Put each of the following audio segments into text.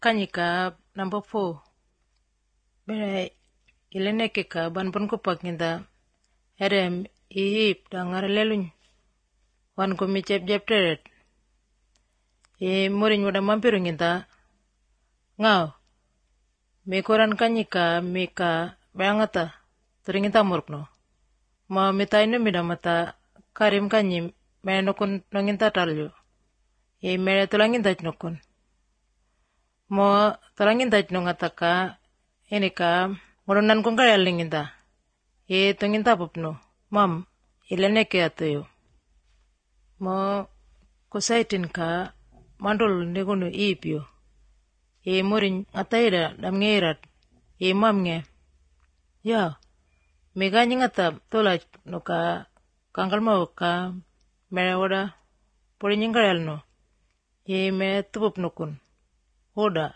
kanyika number 4 bere ileneke ka banpon ko pakinda erem iip dangar leluny wan ko mi chep teret morin wada mampiru nginda ngao me koran kanyika me ka bayangata turinginta murkno ma mitaino midamata karim kanyim me nokun nonginta talyo me tulanginta nokun mo tulanginta nongataka ini ka ngurunan kong kaya linginta tunginta popno mam ileneke atuyo mo kusaitin ka mandol negunu ipyo morin ataira damngeirat mamnge ya meganyi ngata tola nuka kangkal mau ka merewada porin yingkarel no me tupup nukun hoda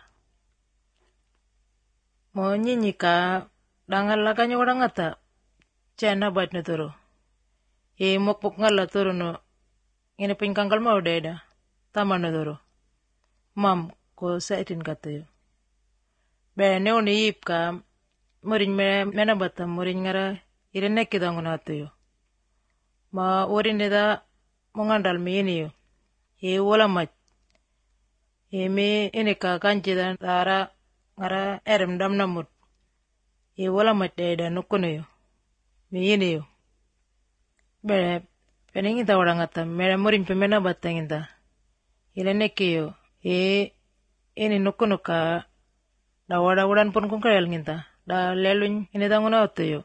mo nyinyi ka dangal lakanya wada ngata chena bat na toro mokpok ngala toro no ngene pin kangkal mau deda taman na toro mam ko saitin katayo be neoni ip ka morin mena batam morin ngara irenek kita ngunatuyo ma orin eda mongandal me ini yo wala mach me ini ka kanjida tara ngara erem dam namut wala mach deda nukuno yo me ini yo be peningita warangata mera morin pemena batanginta irenek yo ini nukuno ka da wada-wadan pon kong karel nginta da leluny ini tanguna otuyo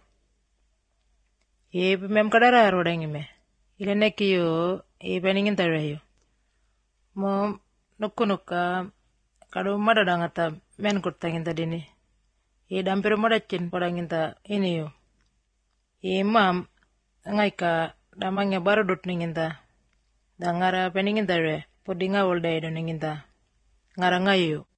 mem kadara rodang ime ilenek yo peningin tarayo mo nukuno ka kado madadangata men kurtanginta dini dampiro madacin padanginta ini yo mam ngai ka damangnya baru dot ninginta da ngara peningin tarayo podinga wolda edo ninginta ngara ngayo